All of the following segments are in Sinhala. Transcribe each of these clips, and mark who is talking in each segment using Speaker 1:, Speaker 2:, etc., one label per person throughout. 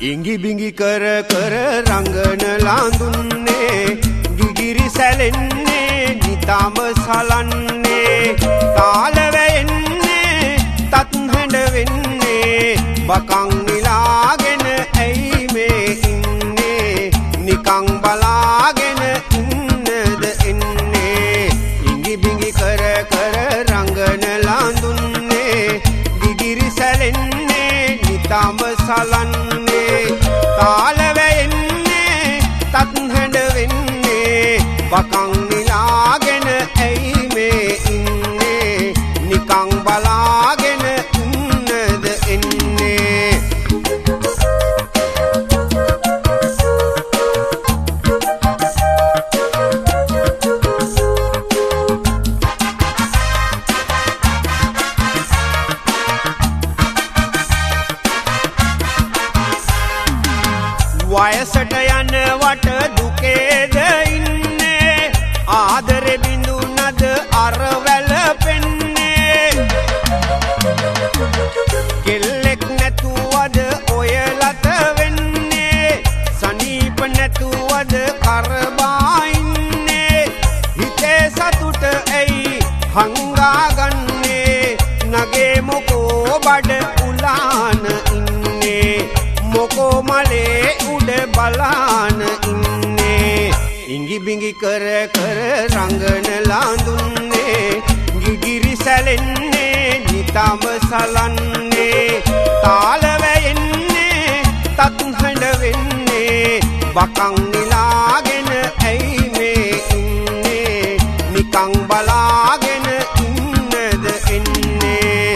Speaker 1: ඉඟි බිඟි කර කර රංගන ලාඳුන්නේ ගිගිරි සැලෙන්නේ නිතම සලන්නේ තාල වැයෙන්නේ තත් හැඬ වෙන්නේ බකං නිලාගෙන ඇයි මේ ඉන්නේ නිකං බලාගෙන ඉන්නද එන්නේ ඉඟි බිඟි කර කර රංගන ලාඳුන්නේ ගිගිරි සැලෙන්නේ නිතම සලන්නේ තාල වැයෙන්නේ තත් හැඬ වෙන්නේ බකං නිලාගෙන ඇයි මේ ඉන්නේ නිකං බලාගෙන ඉන්නද එන්නේ වයසට යන වට දුකේද ඉන්නේ ආදරෙ බිඳුනද අර වැළපෙන්නේ කෙල්ලෙක් නැතුවද ඔය ලත වෙන්නේ සනීප නැතුවද කරබා ඉන්නේ හිතේ සතුට ඇයි හංගාගන්නේ නගේ මොකෝ බඩ උලාන ඉන්නේ මොකෝ මලේ උඩ බලාන ඉන්නේ ඉඟි බිඟි කර කර රංගන ලාඳුන්නේ ගිගිරි සැලෙන්නේ නිතම සලන්නේ තාල වැයෙන්නේ තත් හැඬ වෙන්නේ බකං නිලාගෙන ඇයි මේ ඉන්නේ නිකං බලාගෙන ඉන්නද එන්නේ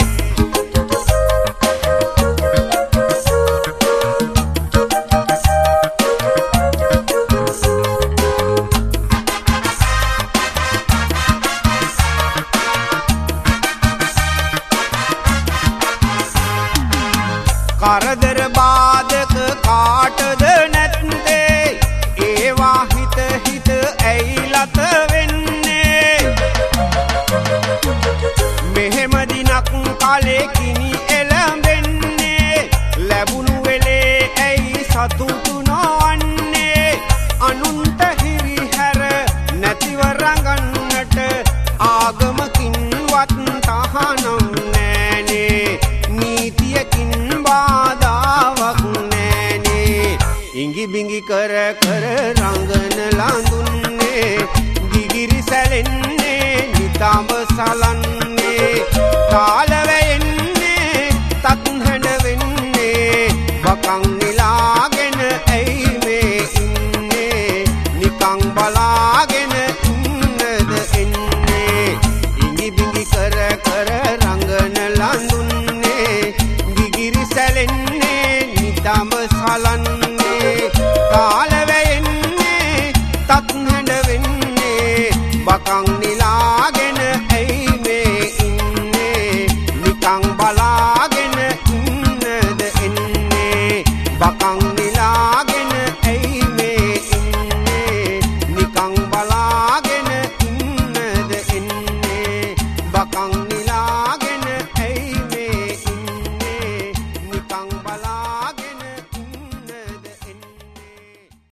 Speaker 1: කරදර බාධක කාටද නැත්තේ ඒවා හිත හිත ඇයි ලත වෙන්නේ මෙහෙම දිනක් කාලේ කිනි එළඹෙන්නේ ලැබුණු වෙලේ ඇයි සතුටු නොවන්නේ අනුන්ට හිරිහැර නැතිව රඟන්නට ආගමකින්වත් තහනම් නෑනේ නීතියකින් බාධාවක් නෑනේ ඉඟි බිඟි කර කර රංගන ලාඳුන්නේ ගිගිරි සැලෙන්නේ නිතම සලන්නේ තාල වැයෙන්නේ තත් හැඬ වෙන්නේ බකං නිලාගෙන ඇයි මේ ඉන්නේ නිකං බලාගෙන ඉන්නද එන්නේ ඉඟි බිඟි කර කර රංගන ලාඳුන්නේ ගිගිරි සැලෙන්නේ නිතම සලන්නේ තාල වැයෙන්නේ තත් හැඬ වෙන්නේ බකං නිලාගෙන ඇයි මේ ඉන්නේ නිකං බලා